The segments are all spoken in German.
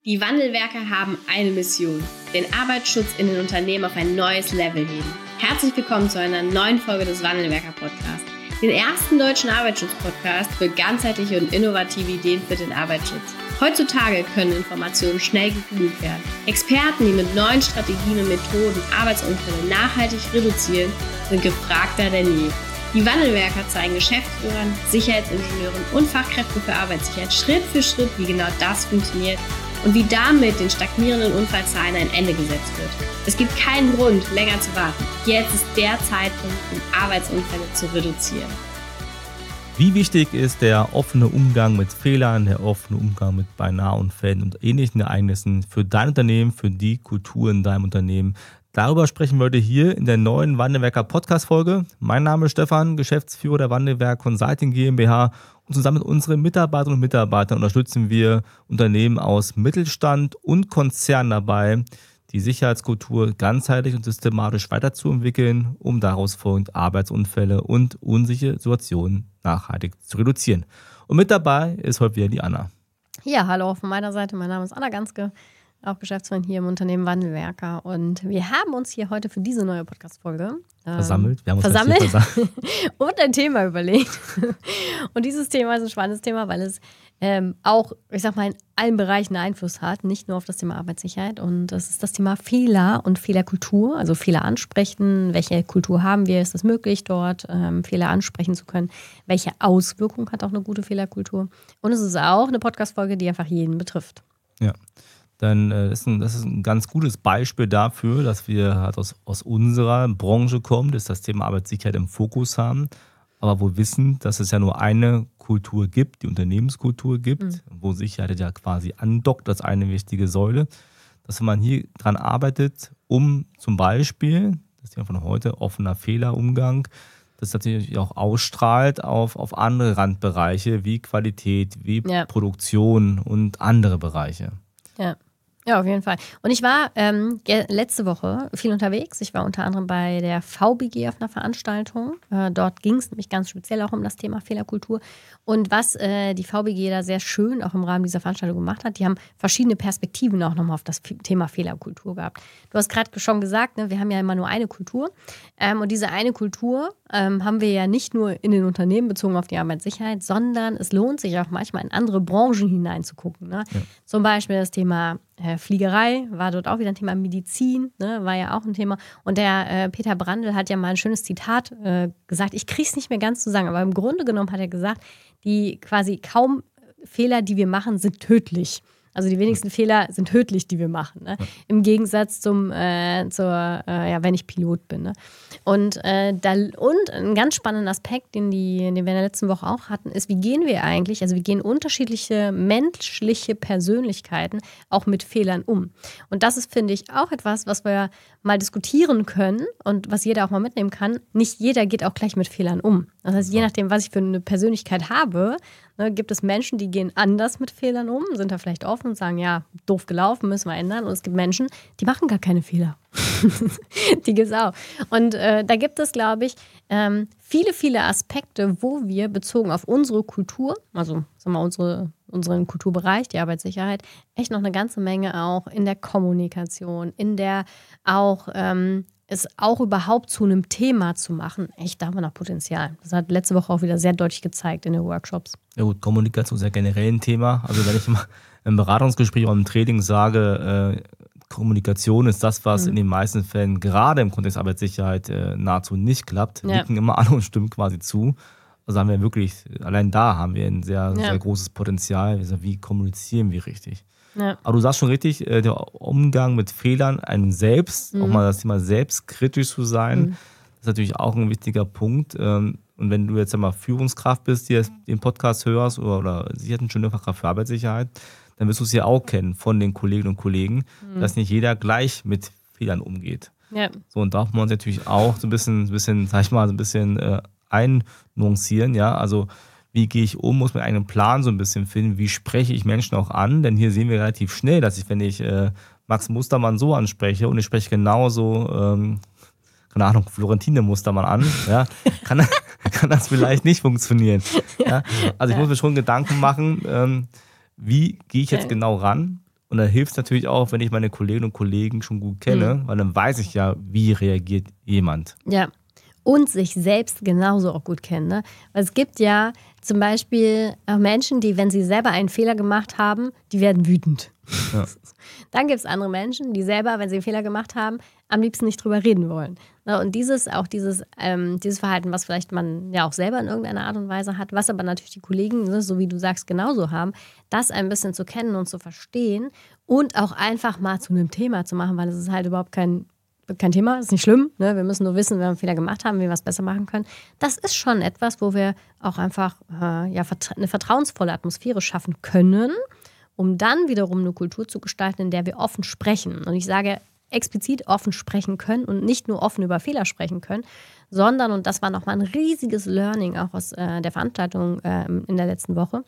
Die Wandelwerker haben eine Mission: den Arbeitsschutz in den Unternehmen auf ein neues Level heben. Herzlich willkommen zu einer neuen Folge des Wandelwerker-Podcasts, den ersten deutschen Arbeitsschutz-Podcast für ganzheitliche und innovative Ideen für den Arbeitsschutz. Heutzutage können Informationen schnell gegoogelt werden. Experten, die mit neuen Strategien und Methoden Arbeitsunfälle nachhaltig reduzieren, sind gefragter denn je. Die Wandelwerker zeigen Geschäftsführern, Sicherheitsingenieuren und Fachkräften für Arbeitssicherheit Schritt für Schritt, wie genau das funktioniert und wie damit den stagnierenden Unfallzahlen ein Ende gesetzt wird. Es gibt keinen Grund, länger zu warten. Jetzt ist der Zeitpunkt, um Arbeitsunfälle zu reduzieren. Wie wichtig ist der offene Umgang mit Fehlern, der offene Umgang mit Beinaheunfällen und ähnlichen Ereignissen für dein Unternehmen, für die Kultur in deinem Unternehmen? Darüber sprechen wir heute hier in der neuen Wandelwerker Podcast-Folge. Mein Name ist Stefan, Geschäftsführer der Wandelwerk Consulting GmbH. Und zusammen mit unseren Mitarbeiterinnen und Mitarbeitern unterstützen wir Unternehmen aus Mittelstand und Konzernen dabei, die Sicherheitskultur ganzheitlich und systematisch weiterzuentwickeln, um daraus folgend Arbeitsunfälle und unsichere Situationen nachhaltig zu reduzieren. Und mit dabei ist heute wieder die Anna. Ja, hallo auch von meiner Seite. Mein Name ist Anna Ganske, auch Geschäftsführerin hier im Unternehmen Wandelwerker. Und wir haben uns hier heute für diese neue Podcast-Folge versammelt. Wir haben uns versammelt und ein Thema überlegt. Und dieses Thema ist ein spannendes Thema, weil es auch, ich sag mal, in allen Bereichen Einfluss hat, nicht nur auf das Thema Arbeitssicherheit. Und das ist das Thema Fehler und Fehlerkultur, also Fehler ansprechen. Welche Kultur haben wir? Ist es möglich, dort Fehler ansprechen zu können? Welche Auswirkung hat auch eine gute Fehlerkultur? Und es ist auch eine Podcast-Folge, die einfach jeden betrifft. Ja. Dann das ist ein ganz gutes Beispiel dafür, dass wir halt aus unserer Branche kommen, dass das Thema Arbeitssicherheit im Fokus haben, aber wohl wissen, dass es ja nur eine Kultur gibt, die Unternehmenskultur gibt, wo Sicherheit ja quasi andockt als eine wichtige Säule, dass man hier dran arbeitet, um zum Beispiel, das Thema von heute, offener Fehlerumgang, das natürlich auch ausstrahlt auf andere Randbereiche wie Qualität, wie Produktion und andere Bereiche. Ja, auf jeden Fall. Und ich war letzte Woche viel unterwegs. Ich war unter anderem bei der VBG auf einer Veranstaltung. Dort ging es nämlich ganz speziell auch um das Thema Fehlerkultur. Und was die VBG da sehr schön auch im Rahmen dieser Veranstaltung gemacht hat, die haben verschiedene Perspektiven auch nochmal auf das Thema Fehlerkultur gehabt. Du hast gerade schon gesagt, ne, wir haben ja immer nur eine Kultur. Und diese eine Kultur haben wir ja nicht nur in den Unternehmen bezogen auf die Arbeitssicherheit, sondern es lohnt sich auch manchmal in andere Branchen hineinzugucken. Ne? Ja. Zum Beispiel das Thema Fliegerei war dort auch wieder ein Thema, Medizin, ne, war ja auch ein Thema. Und der Peter Brandl hat ja mal ein schönes Zitat gesagt, ich kriege es nicht mehr ganz zu sagen, aber im Grunde genommen hat er gesagt, die quasi kaum Fehler, die wir machen, sind tödlich. Also die wenigsten Fehler sind tödlich, die wir machen. Ne? Im Gegensatz wenn ich Pilot bin. Ne? Und ein ganz spannender Aspekt, den wir in der letzten Woche auch hatten, ist, wie gehen unterschiedliche menschliche Persönlichkeiten auch mit Fehlern um. Und das ist, finde ich, auch etwas, was wir mal diskutieren können und was jeder auch mal mitnehmen kann. Nicht jeder geht auch gleich mit Fehlern um. Das heißt, je nachdem, was ich für eine Persönlichkeit habe, gibt es Menschen, die gehen anders mit Fehlern um, sind da vielleicht offen und sagen, ja, doof gelaufen, müssen wir ändern. Und es gibt Menschen, die machen gar keine Fehler. Die gibt es auch. Und da gibt es, glaube ich, viele, viele Aspekte, wo wir bezogen auf unsere Kultur, also sagen wir unseren Kulturbereich, die Arbeitssicherheit, echt noch eine ganze Menge auch in der Kommunikation, in der auch es auch überhaupt zu einem Thema zu machen, echt, da haben wir noch Potenzial. Das hat letzte Woche auch wieder sehr deutlich gezeigt in den Workshops. Ja gut, Kommunikation ist ja generell ein Thema. Also wenn ich immer im Beratungsgespräch oder im Training sage, Kommunikation ist das, was in den meisten Fällen gerade im Kontext Arbeitssicherheit nahezu nicht klappt, nicken immer alle und stimmen quasi zu. Also haben wir wirklich, allein da haben wir ein sehr, sehr großes Potenzial. Wie kommunizieren wir richtig? Ja. Aber du sagst schon richtig, der Umgang mit Fehlern, einem selbst, auch mal das Thema selbstkritisch zu sein, ist natürlich auch ein wichtiger Punkt. Und wenn du jetzt einmal Führungskraft bist, die den Podcast hörst oder Sicherheitsingenieur-Fachkraft für Arbeitssicherheit, dann wirst du es ja auch kennen von den Kolleginnen und Kollegen, dass nicht jeder gleich mit Fehlern umgeht. Ja. So, und da muss man uns natürlich auch so ein bisschen, sag ich mal, so ein bisschen einnuancieren, ja, also wie gehe ich um, muss man einen Plan so ein bisschen finden, wie spreche ich Menschen auch an, denn hier sehen wir relativ schnell, dass wenn ich Max Mustermann so anspreche und ich spreche genauso, keine Ahnung, Florentine Mustermann an, ja, kann das vielleicht nicht funktionieren. Ja? Also ich muss mir schon Gedanken machen, wie gehe ich jetzt genau ran Und da hilft es natürlich auch, wenn ich meine Kolleginnen und Kollegen schon gut kenne, weil dann weiß ich ja, wie reagiert jemand. Ja. Und sich selbst genauso auch gut kennen. Ne? Weil es gibt ja zum Beispiel auch Menschen, die, wenn sie selber einen Fehler gemacht haben, die werden wütend. Ja. Dann gibt es andere Menschen, die selber, wenn sie einen Fehler gemacht haben, am liebsten nicht drüber reden wollen. Und dieses Verhalten, was vielleicht man ja auch selber in irgendeiner Art und Weise hat, was aber natürlich die Kollegen, ne, so wie du sagst, genauso haben, das ein bisschen zu kennen und zu verstehen und auch einfach mal zu einem Thema zu machen, weil es ist halt überhaupt kein Thema, ist nicht schlimm. Ne? Wir müssen nur wissen, wenn wir einen Fehler gemacht haben, wie wir es besser machen können. Das ist schon etwas, wo wir auch einfach eine vertrauensvolle Atmosphäre schaffen können, um dann wiederum eine Kultur zu gestalten, in der wir offen sprechen. Und ich sage explizit offen sprechen können und nicht nur offen über Fehler sprechen können, sondern, und das war nochmal ein riesiges Learning auch aus der Veranstaltung in der letzten Woche,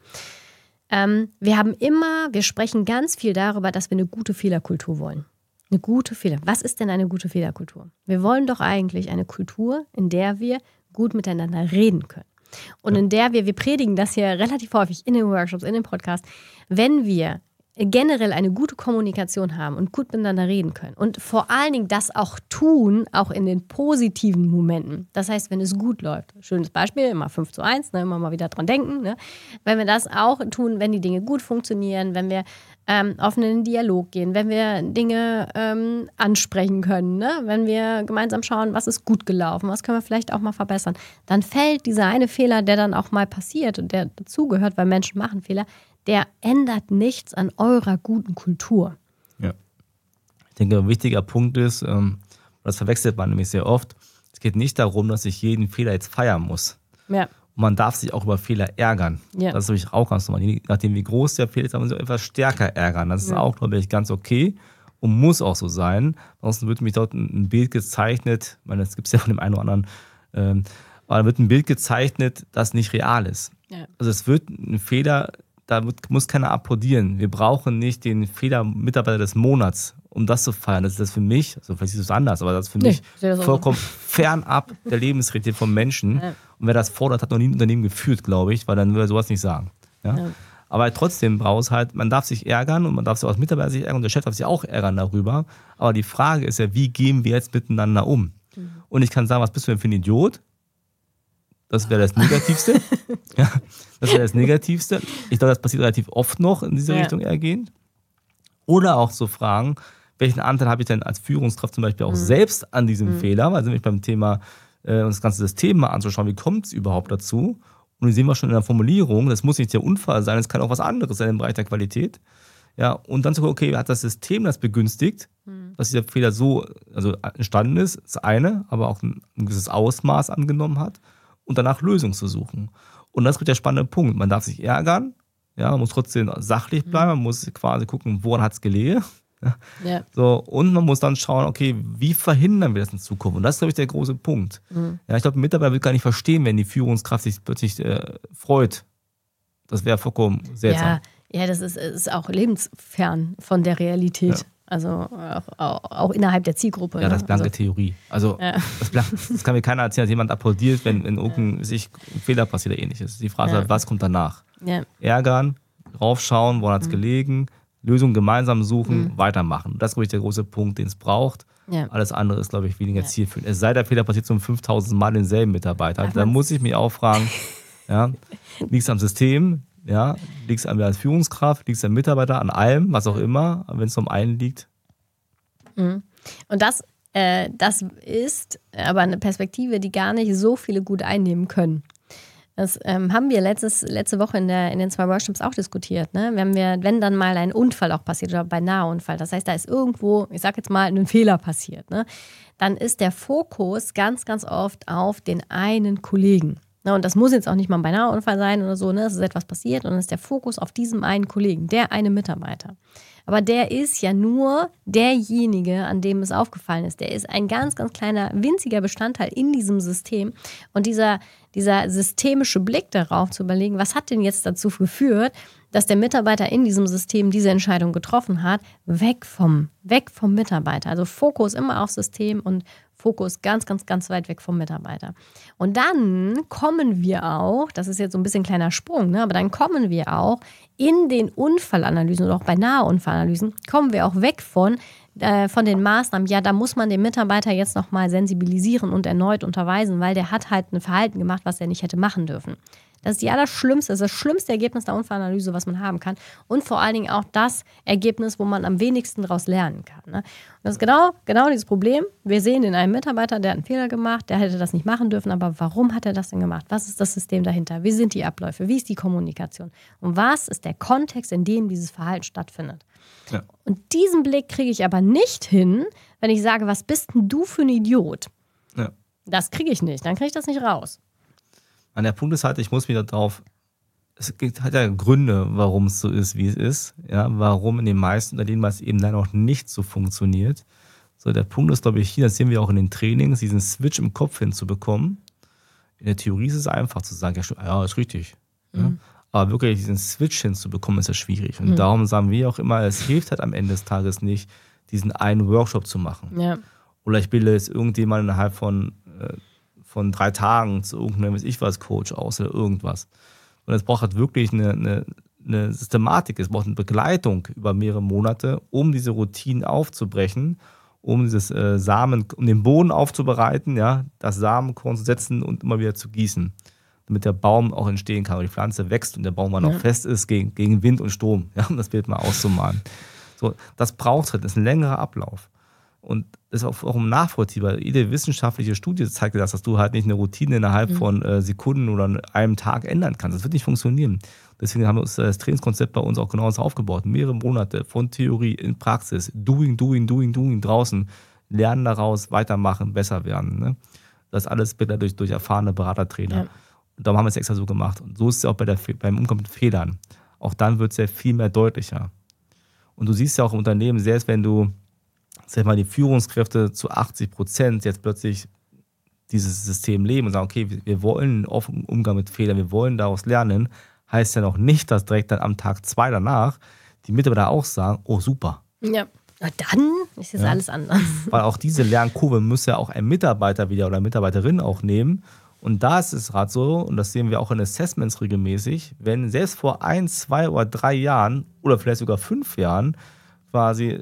wir sprechen ganz viel darüber, dass wir eine gute Fehlerkultur wollen. Eine gute Fehler. Was ist denn eine gute Fehlerkultur? Wir wollen doch eigentlich eine Kultur, in der wir gut miteinander reden können. Und in der wir predigen das hier relativ häufig in den Workshops, in den Podcasts, wenn wir generell eine gute Kommunikation haben und gut miteinander reden können und vor allen Dingen das auch tun, auch in den positiven Momenten. Das heißt, wenn es gut läuft. Schönes Beispiel, immer 5:1, ne, immer mal wieder dran denken. Ne? Wenn wir das auch tun, wenn die Dinge gut funktionieren, wenn wir offen in den Dialog gehen, wenn wir Dinge ansprechen können, ne? Wenn wir gemeinsam schauen, was ist gut gelaufen, was können wir vielleicht auch mal verbessern, dann fällt dieser eine Fehler, der dann auch mal passiert und der dazugehört, weil Menschen machen Fehler, der ändert nichts an eurer guten Kultur. Ja. Ich denke, ein wichtiger Punkt ist, das verwechselt man nämlich sehr oft, es geht nicht darum, dass ich jeden Fehler jetzt feiern muss. Ja. Und man darf sich auch über Fehler ärgern. Ja. Das ist natürlich auch ganz normal. Je nachdem, wie groß der Fehler ist, darf man sich etwas stärker ärgern. Das ist auch, glaube ich, ganz okay und muss auch so sein. Ansonsten wird nämlich dort ein Bild gezeichnet, ich meine, das gibt es ja von dem einen oder anderen, aber da wird ein Bild gezeichnet, das nicht real ist. Ja. Also es wird ein Fehler, muss keiner applaudieren. Wir brauchen nicht den Fehler-Mitarbeiter des Monats, um das zu feiern. Das ist das für mich, also vielleicht ist es anders, aber das ist für mich vollkommen fernab der Lebensrealität von Menschen. Ja. Und wer das fordert, hat noch nie ein Unternehmen geführt, glaube ich, weil dann würde er sowas nicht sagen. Ja? Ja. Aber trotzdem braucht es halt, man darf sich ärgern und man darf sich auch als Mitarbeiter sich ärgern und der Chef darf sich auch ärgern darüber. Aber die Frage ist ja, wie gehen wir jetzt miteinander um? Und ich kann sagen, was bist du denn für ein Idiot? Das wäre das Negativste. Ja, das wäre das Negativste. Ich glaube, das passiert relativ oft noch in diese Richtung ergehend. Oder auch so fragen, welchen Anteil habe ich denn als Führungskraft zum Beispiel auch selbst an diesem Fehler? Also nämlich beim Thema, uns das ganze System mal anzuschauen, wie kommt es überhaupt dazu? Und hier sehen wir schon in der Formulierung, das muss nicht der Unfall sein, es kann auch was anderes sein im Bereich der Qualität. Ja, und dann zu gucken, okay, hat das System das begünstigt, dass dieser Fehler so entstanden ist, das eine, aber auch ein gewisses Ausmaß angenommen hat. Und danach Lösungen zu suchen. Und das wird der spannende Punkt. Man darf sich ärgern, ja, man muss trotzdem sachlich bleiben, man muss quasi gucken, woran hat es gelegen. Ja. So, und man muss dann schauen, okay, wie verhindern wir das in Zukunft? Und das ist, glaube ich, der große Punkt. Ja, ich glaube, ein Mitarbeiter will gar nicht verstehen, wenn die Führungskraft sich plötzlich freut. Das wäre vollkommen seltsam. Ja, das ist auch lebensfern von der Realität. Ja. Also auch innerhalb der Zielgruppe. Ja, das ist blanke Theorie. Also das kann mir keiner erzählen, dass jemand applaudiert, wenn irgendein Fehler passiert oder ähnliches. Die Frage ist halt, was kommt danach? Ja. Ärgern, raufschauen, woran hat es gelegen, Lösungen gemeinsam suchen, weitermachen. Das ist, glaube ich, der große Punkt, den es braucht. Ja. Alles andere ist, glaube ich, weniger zielführend. Es sei der Fehler passiert zum 5000 Mal denselben Mitarbeiter. Da muss ich mich auch fragen, liegt es am System? Ja, liegt es an mir als Führungskraft, liegt es am Mitarbeiter, an allem, was auch immer, wenn es um einen liegt. Und das ist aber eine Perspektive, die gar nicht so viele gut einnehmen können. Das haben wir letzte Woche in den 2 Workshops auch diskutiert. Ne? Wenn dann mal ein Unfall auch passiert oder beinahe Unfall, das heißt, da ist irgendwo, ich sag jetzt mal, ein Fehler passiert, ne? Dann ist der Fokus ganz, ganz oft auf den einen Kollegen. Und das muss jetzt auch nicht mal ein beinahe Unfall sein oder so, ne? Es ist etwas passiert und dann ist der Fokus auf diesem einen Kollegen, der eine Mitarbeiter. Aber der ist ja nur derjenige, an dem es aufgefallen ist. Der ist ein ganz, ganz kleiner, winziger Bestandteil in diesem System. Und dieser systemische Blick darauf zu überlegen, was hat denn jetzt dazu geführt, dass der Mitarbeiter in diesem System diese Entscheidung getroffen hat, weg vom Mitarbeiter. Also Fokus immer auf System und Fokus ganz, ganz, ganz weit weg vom Mitarbeiter. Und dann kommen wir auch, das ist jetzt so ein bisschen ein kleiner Sprung, ne, aber dann kommen wir auch in den Unfallanalysen oder auch bei nahe Unfallanalysen, kommen wir auch weg von den Maßnahmen, ja, da muss man den Mitarbeiter jetzt nochmal sensibilisieren und erneut unterweisen, weil der hat halt ein Verhalten gemacht, was er nicht hätte machen dürfen. Das ist das schlimmste Ergebnis der Unfallanalyse, was man haben kann. Und vor allen Dingen auch das Ergebnis, wo man am wenigsten daraus lernen kann. Ne? Und das ist genau dieses Problem. Wir sehen in einem Mitarbeiter, der hat einen Fehler gemacht, der hätte das nicht machen dürfen, aber warum hat er das denn gemacht? Was ist das System dahinter? Wie sind die Abläufe? Wie ist die Kommunikation? Und was ist der Kontext, in dem dieses Verhalten stattfindet? Ja. Und diesen Blick kriege ich aber nicht hin, wenn ich sage, was bist denn du für ein Idiot? Ja. Das kriege ich nicht, dann kriege ich das nicht raus. An der Punkt ist halt, ich muss wieder drauf, es hat ja Gründe, warum es so ist, wie es ist. Ja, warum in den meisten Unternehmen es eben leider noch nicht so funktioniert. So, der Punkt ist, glaube ich, hier, das sehen wir auch in den Trainings, diesen Switch im Kopf hinzubekommen. In der Theorie ist es einfach zu sagen, ja, ist richtig. Mhm. Ja, aber wirklich diesen Switch hinzubekommen, ist ja schwierig. Und darum sagen wir auch immer, es hilft halt am Ende des Tages nicht, diesen einen Workshop zu machen. Ja. Oder ich bilde jetzt irgendjemanden innerhalb von 3 Tagen zu irgendeinem, Coach aus oder irgendwas. Und es braucht halt wirklich eine Systematik, es braucht eine Begleitung über mehrere Monate, um diese Routinen aufzubrechen, um um den Boden aufzubereiten, ja, das Samenkorn zu setzen und immer wieder zu gießen, damit der Baum auch entstehen kann und die Pflanze wächst und der Baum dann auch fest ist gegen Wind und Sturm, ja, um das Bild mal auszumalen. So, das braucht halt, das ist ein längerer Ablauf. Und das ist auch nachvollziehbar. Jede wissenschaftliche Studie zeigt dir das, dass du halt nicht eine Routine innerhalb von Sekunden oder einem Tag ändern kannst. Das wird nicht funktionieren. Deswegen haben wir uns das Trainingskonzept bei uns auch genau so aufgebaut. Mehrere Monate von Theorie in Praxis. Doing draußen. Lernen daraus, weitermachen, besser werden. Ne? Das alles bitte durch erfahrene Beratertrainer. Ja. Und darum haben wir es extra so gemacht. Und so ist es auch beim Umgang mit Fehlern. Auch dann wird es ja viel mehr deutlicher. Und du siehst ja auch im Unternehmen, selbst wenn du die Führungskräfte zu 80% jetzt plötzlich dieses System leben und sagen, okay, wir wollen einen offenen Umgang mit Fehlern, wir wollen daraus lernen, heißt ja noch nicht, dass direkt dann am Tag 2 danach die Mitarbeiter auch sagen, oh super. Ja, dann ist jetzt alles anders. Weil auch diese Lernkurve muss ja auch ein Mitarbeiter wieder oder eine Mitarbeiterin auch nehmen. Und da ist es gerade so, und das sehen wir auch in Assessments regelmäßig, wenn selbst vor 1, 2 oder 3 Jahren oder vielleicht sogar 5 Jahren quasi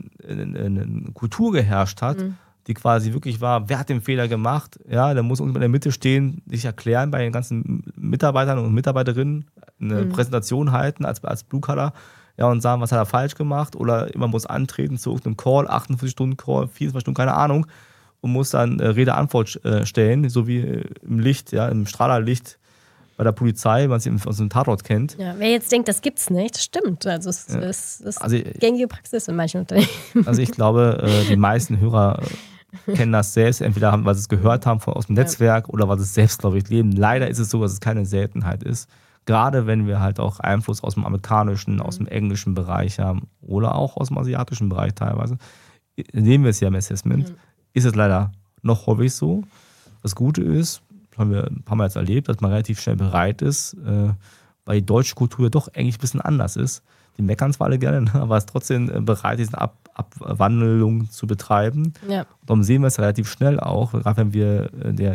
eine Kultur geherrscht hat, die quasi wirklich war, wer hat den Fehler gemacht? Ja, der muss irgendwann in der Mitte stehen, sich erklären bei den ganzen Mitarbeitern und Mitarbeiterinnen, eine Präsentation halten als Blue Collar, ja, und sagen, was hat er falsch gemacht, oder man muss antreten zu irgendeinem Call, 48-Stunden-Call, 24 Stunden, keine Ahnung, und muss dann Rede-Antwort stellen, so wie im Licht, ja, im Strahlerlicht bei der Polizei, man es aus dem Tatort kennt. Ja, wer jetzt denkt, das gibt's nicht, das stimmt. Also es ist gängige Praxis in manchen Unternehmen. Also ich glaube, die meisten Hörer kennen das selbst, entweder weil sie es gehört haben aus dem Netzwerk oder weil sie es selbst, glaube ich, leben. Leider ist es so, dass es keine Seltenheit ist. Gerade wenn wir halt auch Einfluss aus dem amerikanischen, aus dem englischen Bereich haben oder auch aus dem asiatischen Bereich teilweise. Sehen wir es ja im Assessment. Ist es leider noch häufig so. Das Gute ist, haben wir ein paar Mal jetzt erlebt, dass man relativ schnell bereit ist, weil die deutsche Kultur doch eigentlich ein bisschen anders ist. Die meckern zwar alle gerne, aber es ist trotzdem bereit, diese Abwandlung zu betreiben. Ja. Darum sehen wir es relativ schnell auch, gerade wenn wir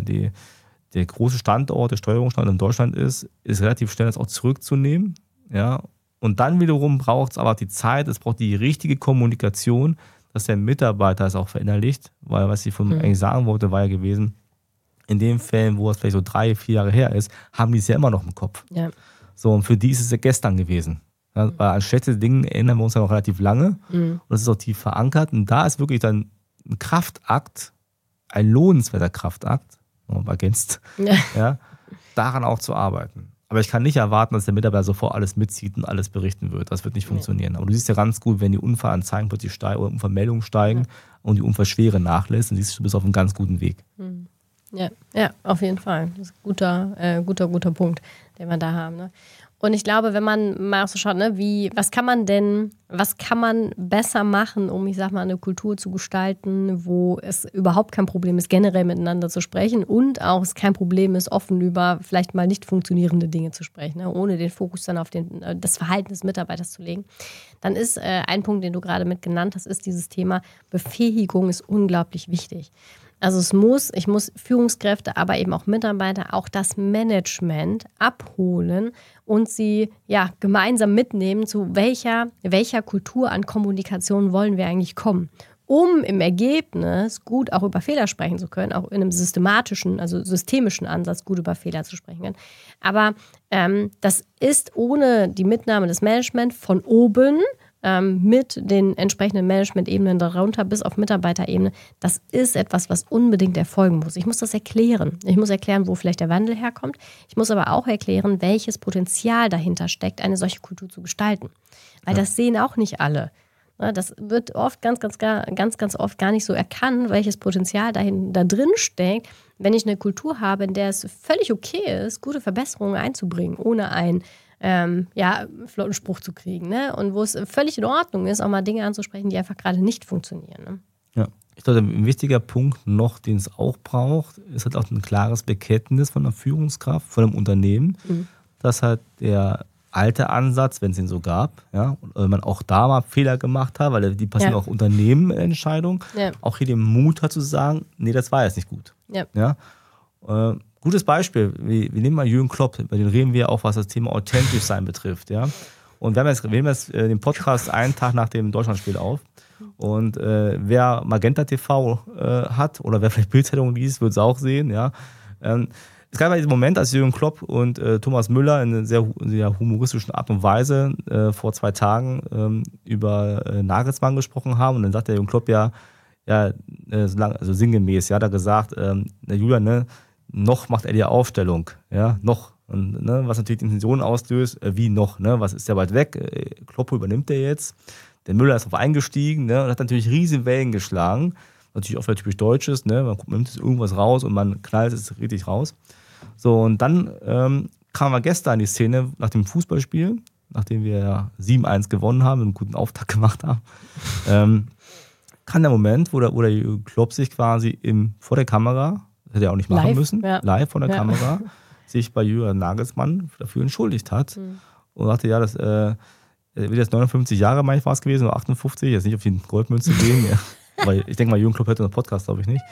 der große Standort, der Steuerungsstandort in Deutschland ist relativ schnell das auch zurückzunehmen. Ja. Und dann wiederum braucht es aber die Zeit, es braucht die richtige Kommunikation, dass der Mitarbeiter es auch verinnerlicht, weil was ich eigentlich sagen wollte, war ja gewesen, in den Fällen, wo es vielleicht so 3, 4 Jahre her ist, haben die es ja immer noch im Kopf. Ja. So, und für die ist es ja gestern gewesen. Ja, weil an schlechte Dinge erinnern wir uns ja noch relativ lange. Und das ist auch tief verankert. Und da ist wirklich dann ein Kraftakt, ein lohnenswerter Kraftakt, ergänzt, ja, daran auch zu arbeiten. Aber ich kann nicht erwarten, dass der Mitarbeiter sofort alles mitzieht und alles berichten wird. Das wird nicht funktionieren. Aber du siehst ja ganz gut, wenn die Unfallanzeigen plötzlich steigen oder Unfallmeldungen steigen und die Unfallschwere nachlässt, dann siehst du, du bist auf einem ganz guten Weg. Ja, auf jeden Fall. Das ist ein guter Punkt, den wir da haben. Ne? Und ich glaube, wenn man mal auch so schaut, ne, was kann man besser machen, um, ich sag mal, eine Kultur zu gestalten, wo es überhaupt kein Problem ist, generell miteinander zu sprechen und auch es kein Problem ist, offen über vielleicht mal nicht funktionierende Dinge zu sprechen, ne, ohne den Fokus dann auf das Verhalten des Mitarbeiters zu legen. Dann ist ein Punkt, den du gerade mit genannt hast, ist dieses Thema Befähigung ist unglaublich wichtig. Also ich muss Führungskräfte, aber eben auch Mitarbeiter, auch das Management abholen und sie gemeinsam mitnehmen, zu welcher Kultur an Kommunikation wollen wir eigentlich kommen, um im Ergebnis gut auch über Fehler sprechen zu können, auch in einem systemischen Ansatz gut über Fehler zu sprechen können. Aber das ist ohne die Mitnahme des Management von oben mit den entsprechenden Management-Ebenen darunter bis auf Mitarbeiterebene, das ist etwas, was unbedingt erfolgen muss. Ich muss das erklären. Ich muss erklären, wo vielleicht der Wandel herkommt. Ich muss aber auch erklären, welches Potenzial dahinter steckt, eine solche Kultur zu gestalten. Weil das sehen auch nicht alle. Das wird oft ganz oft gar nicht so erkannt, welches Potenzial da drin steckt, wenn ich eine Kultur habe, in der es völlig okay ist, gute Verbesserungen einzubringen, ohne einen flotten Spruch zu kriegen. Ne? Und wo es völlig in Ordnung ist, auch mal Dinge anzusprechen, die einfach gerade nicht funktionieren. Ne? Ja, ich glaube, ein wichtiger Punkt noch, den es auch braucht, ist halt auch ein klares Bekenntnis von einer Führungskraft, von einem Unternehmen, dass halt der alte Ansatz, wenn es ihn so gab, ja, und man auch da mal Fehler gemacht hat, weil die passieren auch Unternehmenentscheidungen, auch hier den Mut hat zu sagen, nee, das war jetzt nicht gut. Ja? Gutes Beispiel, wir nehmen mal Jürgen Klopp, bei dem reden wir auch, was das Thema authentisch sein betrifft. Ja? Und wir nehmen jetzt den Podcast einen Tag nach dem Deutschlandspiel auf. Und wer Magenta TV hat oder wer vielleicht Bild-Zeitung liest, wird es auch sehen. Ja? Es gab diesen Moment, als Jürgen Klopp und Thomas Müller in einer sehr humoristischen Art und Weise vor 2 Tagen über Nagelsmann gesprochen haben. Und dann sagt der Jürgen Klopp also sinngemäß, hat er gesagt, der Julian, ne, noch macht er die Aufstellung, ja, noch. Und, ne, was natürlich die Intention auslöst, wie noch, ne, was ist ja weit weg, Kloppo übernimmt der jetzt, der Müller ist auf eingestiegen, ne, und hat natürlich riesige Wellen geschlagen, natürlich auch typisch Deutsches, ne, man nimmt irgendwas raus und man knallt es richtig raus. So, und dann kamen wir gestern in die Szene nach dem Fußballspiel, nachdem wir 7-1 gewonnen haben und einen guten Auftakt gemacht haben, kam der Moment, wo der Klopp sich quasi vor der Kamera, das hätte er auch nicht machen müssen, live vor der Kamera, sich bei Julian Nagelsmann dafür entschuldigt hat und sagte, das wird jetzt 59 Jahre, meine ich, war es gewesen, oder 58, jetzt nicht auf die Goldmünze gehen, weil ich denke mal, Jürgen Klopp hätte einen Podcast, glaube ich nicht.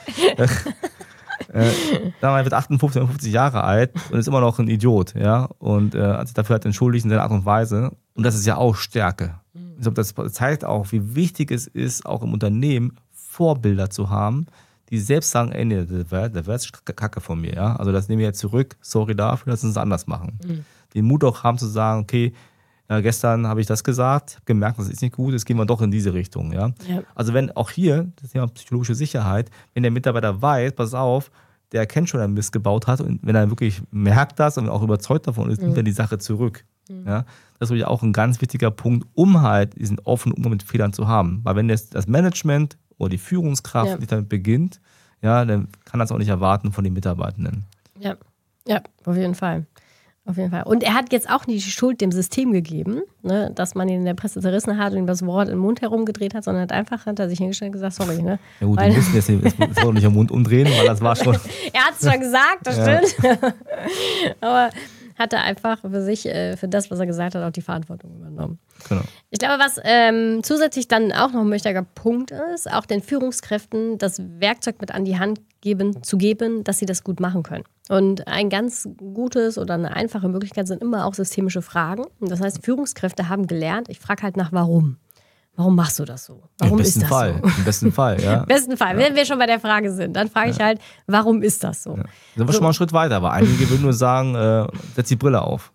Er wird 58 Jahre alt und ist immer noch ein Idiot, ja, und hat sich dafür entschuldigt in seiner Art und Weise. Und das ist ja auch Stärke. Ich glaube, das zeigt auch, wie wichtig es ist, auch im Unternehmen Vorbilder zu haben, die selbst sagen, ey, nee, das wäre jetzt Kacke von mir, ja. Also das nehme ich jetzt zurück, sorry dafür, lass uns es anders machen. Den Mut auch haben zu sagen, okay, gestern habe ich das gesagt, habe gemerkt, das ist nicht gut, jetzt gehen wir doch in diese Richtung, ja. Also wenn auch hier, das Thema psychologische Sicherheit, wenn der Mitarbeiter weiß, pass auf, der kennt schon, dass er Mist gebaut hat und wenn er wirklich merkt das und auch überzeugt davon ist, nimmt er die Sache zurück. Ja, das ist wirklich auch ein ganz wichtiger Punkt, um halt diesen offenen Umgang mit Fehlern zu haben. Weil wenn das Management oder die Führungskraft nicht damit beginnt, dann kann das auch nicht erwarten von den Mitarbeitenden. Ja, auf jeden Fall. Auf jeden Fall. Und er hat jetzt auch nicht die Schuld dem System gegeben, ne, dass man ihn in der Presse zerrissen hat und ihm das Wort im Mund herumgedreht hat, sondern hat er sich hingestellt und gesagt, sorry. Ne? Ja gut, wir müssen jetzt auch nicht im Mund umdrehen, weil das war schon... Er hat es schon gesagt, das stimmt. Aber hat er einfach für sich, für das, was er gesagt hat, auch die Verantwortung übernommen. Genau. Ich glaube, was zusätzlich dann auch noch ein wichtiger Punkt ist, auch den Führungskräften das Werkzeug mit an die Hand zu geben, dass sie das gut machen können. Und ein ganz gutes oder eine einfache Möglichkeit sind immer auch systemische Fragen. Und das heißt, Führungskräfte haben gelernt, ich frage halt nach warum. Warum machst du das so? Warum ist das so? Im besten Fall, ja. Im besten Fall, wenn wir schon bei der Frage sind, dann frage ich halt, warum ist das so? Ja. Sind wir schon mal einen Schritt weiter, aber einige würden nur sagen, setz die Brille auf.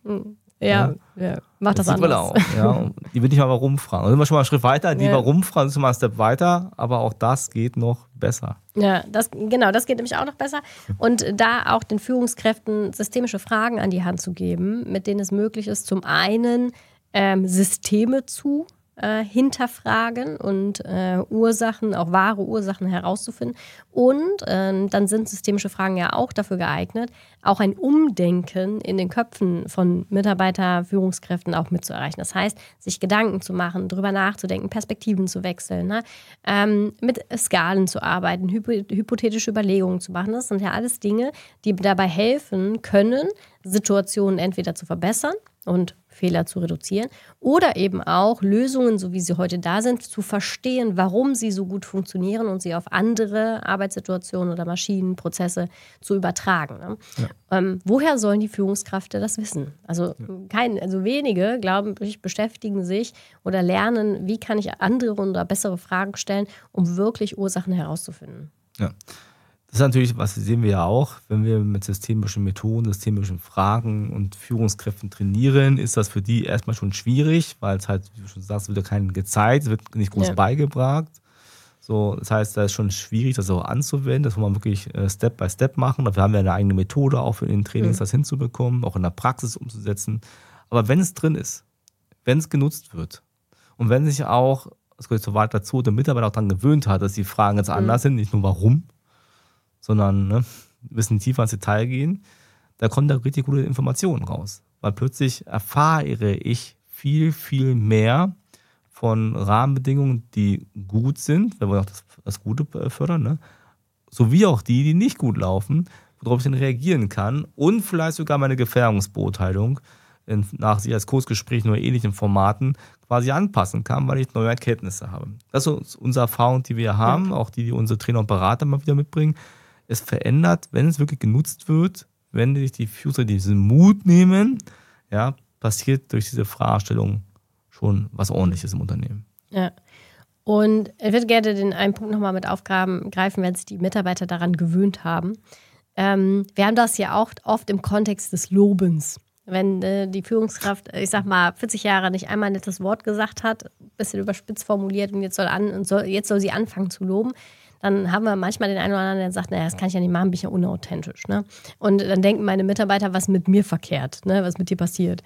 Mach das anders. Die Brille auf, ja. Die will nicht mal warum fragen. Also sind wir schon mal einen Schritt weiter, die warum fragen, sind wir mal einen Step weiter, aber auch das geht noch besser. Ja, das geht nämlich auch noch besser. Und da auch den Führungskräften systemische Fragen an die Hand zu geben, mit denen es möglich ist, zum einen Systeme zu hinterfragen und Ursachen, auch wahre Ursachen herauszufinden. Und dann sind systemische Fragen ja auch dafür geeignet, auch ein Umdenken in den Köpfen von Mitarbeiter, Führungskräften auch mitzuerreichen. Das heißt, sich Gedanken zu machen, drüber nachzudenken, Perspektiven zu wechseln, ne? Mit Skalen zu arbeiten, hypothetische Überlegungen zu machen. Das sind ja alles Dinge, die dabei helfen können, Situationen entweder zu verbessern und Fehler zu reduzieren oder eben auch Lösungen, so wie sie heute da sind, zu verstehen, warum sie so gut funktionieren und sie auf andere Arbeitssituationen oder Maschinen, Prozesse zu übertragen. Ne? Ja. Woher sollen die Führungskräfte das wissen? Also wenige, glaube ich, beschäftigen sich oder lernen, wie kann ich andere oder bessere Fragen stellen, um wirklich Ursachen herauszufinden. Ja. Das ist natürlich, was sehen wir ja auch, wenn wir mit systemischen Methoden, systemischen Fragen und Führungskräften trainieren, ist das für die erstmal schon schwierig, weil es halt, wie du schon sagst, wird ja keinen gezeigt, es wird nicht groß beigebracht. So, das heißt, da ist schon schwierig, das auch anzuwenden. Das muss man wirklich Step by Step machen. Dafür haben wir eine eigene Methode auch für den Trainings, das hinzubekommen, auch in der Praxis umzusetzen. Aber wenn es drin ist, wenn es genutzt wird und wenn sich auch, das gehört so weit dazu, der Mitarbeiter auch daran gewöhnt hat, dass die Fragen jetzt anders sind, nicht nur warum, sondern ein bisschen tiefer ins Detail gehen, da kommen da richtig gute Informationen raus. Weil plötzlich erfahre ich viel, viel mehr von Rahmenbedingungen, die gut sind, wenn wir auch das Gute fördern, ne? Sowie auch die nicht gut laufen, worauf ich dann reagieren kann und vielleicht sogar meine Gefährdungsbeurteilung nach Sicherheitskursgesprächen oder ähnlichen Formaten quasi anpassen kann, weil ich neue Erkenntnisse habe. Das ist unsere Erfahrung, die wir haben, auch die unsere Trainer und Berater mal wieder mitbringen. Es verändert, wenn es wirklich genutzt wird, wenn sich die Führer diesen Mut nehmen, ja, passiert durch diese Fragestellung schon was Ordentliches im Unternehmen. Ja. Und ich würde gerne den einen Punkt nochmal mit aufgreifen, wenn sich die Mitarbeiter daran gewöhnt haben. Wir haben das ja auch oft im Kontext des Lobens. Wenn die Führungskraft, ich sag mal, 40 Jahre nicht einmal ein nettes Wort gesagt hat, ein bisschen überspitzt formuliert und jetzt soll sie anfangen zu loben, dann haben wir manchmal den einen oder anderen, der sagt, naja, das kann ich ja nicht machen, bin ich ja unauthentisch. Ne? Und dann denken meine Mitarbeiter, was mit mir verkehrt, ne? Was mit dir passiert.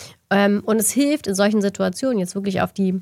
Und es hilft in solchen Situationen, jetzt wirklich auf die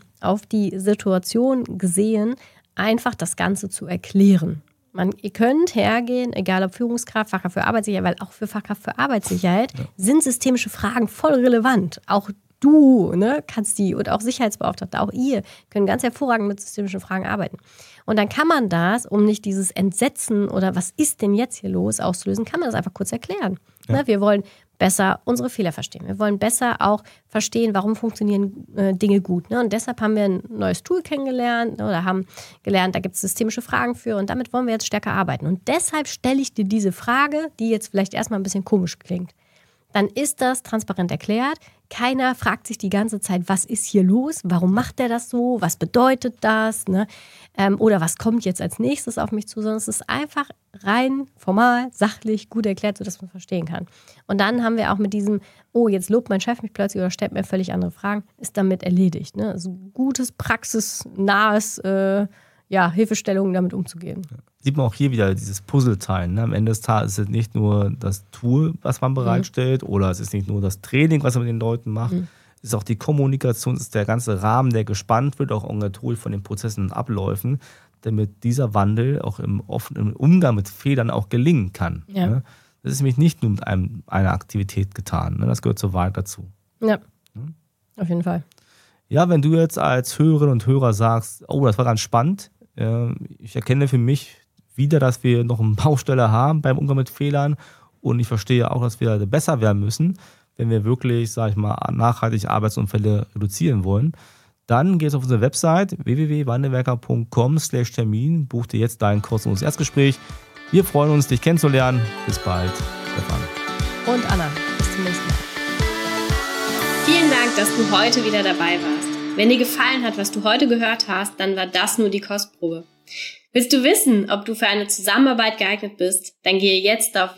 Situation gesehen, einfach das Ganze zu erklären. Ihr könnt hergehen, egal ob Führungskraft, Fachkraft für Arbeitssicherheit, weil auch für Fachkraft für Arbeitssicherheit sind systemische Fragen voll relevant. Auch du, ne, kannst die und auch Sicherheitsbeauftragte, auch ihr können ganz hervorragend mit systemischen Fragen arbeiten. Und dann kann man das, um nicht dieses Entsetzen oder was ist denn jetzt hier los auszulösen, kann man das einfach kurz erklären. Ja. Ne, wir wollen besser unsere Fehler verstehen. Wir wollen besser auch verstehen, warum funktionieren Dinge gut. Ne? Und deshalb haben wir ein neues Tool kennengelernt oder haben gelernt, da gibt es systemische Fragen für und damit wollen wir jetzt stärker arbeiten. Und deshalb stelle ich dir diese Frage, die jetzt vielleicht erstmal ein bisschen komisch klingt. Dann ist das transparent erklärt. Keiner fragt sich die ganze Zeit, was ist hier los? Warum macht der das so? Was bedeutet das? Ne? Oder was kommt jetzt als nächstes auf mich zu? Sondern es ist einfach rein formal, sachlich, gut erklärt, sodass man verstehen kann. Und dann haben wir auch mit diesem, oh, jetzt lobt mein Chef mich plötzlich oder stellt mir völlig andere Fragen, ist damit erledigt. Ne? Also gutes, praxisnahes Hilfestellungen, damit umzugehen. Sieht man auch hier wieder dieses Puzzleteilen. Ne? Am Ende des Tages ist es nicht nur das Tool, was man bereitstellt, oder es ist nicht nur das Training, was man mit den Leuten macht. Es ist auch die Kommunikation, es ist der ganze Rahmen, der gespannt wird, auch organisatorisch von den Prozessen und Abläufen, damit dieser Wandel auch im offenen Umgang mit Fehlern auch gelingen kann. Ja. Ne? Das ist nämlich nicht nur mit einer Aktivität getan. Ne? Das gehört so weit dazu. Ja, auf jeden Fall. Ja, wenn du jetzt als Hörerin und Hörer sagst, oh, das war ganz spannend, ich erkenne für mich wieder, dass wir noch eine Baustelle haben beim Umgang mit Fehlern und ich verstehe auch, dass wir besser werden müssen, wenn wir wirklich, sag ich mal, nachhaltig Arbeitsunfälle reduzieren wollen. Dann gehst du auf unsere Website www.wandelwerker.com/Termin, buch dir jetzt dein kostenloses Erstgespräch. Wir freuen uns, dich kennenzulernen. Bis bald, Stefan. Und Anna, bis zum nächsten Mal. Vielen Dank, dass du heute wieder dabei warst. Wenn dir gefallen hat, was du heute gehört hast, dann war das nur die Kostprobe. Willst du wissen, ob du für eine Zusammenarbeit geeignet bist? Dann gehe jetzt auf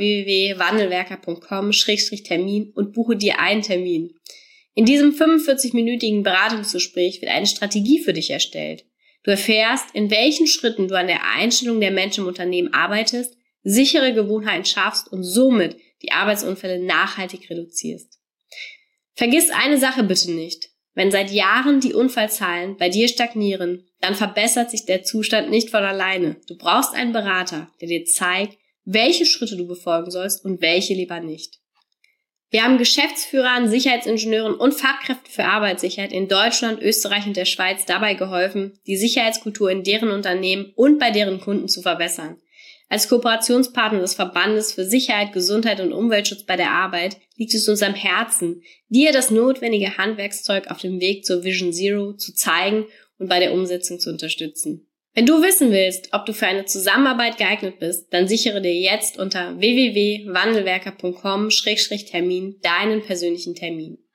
www.wandelwerker.com/Termin und buche dir einen Termin. In diesem 45-minütigen Beratungsgespräch wird eine Strategie für dich erstellt. Du erfährst, in welchen Schritten du an der Einstellung der Menschen im Unternehmen arbeitest, sichere Gewohnheiten schaffst und somit die Arbeitsunfälle nachhaltig reduzierst. Vergiss eine Sache bitte nicht. Wenn seit Jahren die Unfallzahlen bei dir stagnieren, dann verbessert sich der Zustand nicht von alleine. Du brauchst einen Berater, der dir zeigt, welche Schritte du befolgen sollst und welche lieber nicht. Wir haben Geschäftsführern, Sicherheitsingenieuren und Fachkräften für Arbeitssicherheit in Deutschland, Österreich und der Schweiz dabei geholfen, die Sicherheitskultur in deren Unternehmen und bei deren Kunden zu verbessern. Als Kooperationspartner des Verbandes für Sicherheit, Gesundheit und Umweltschutz bei der Arbeit liegt es uns am Herzen, dir das notwendige Handwerkszeug auf dem Weg zur Vision Zero zu zeigen und bei der Umsetzung zu unterstützen. Wenn du wissen willst, ob du für eine Zusammenarbeit geeignet bist, dann sichere dir jetzt unter www.wandelwerker.com/Termin deinen persönlichen Termin.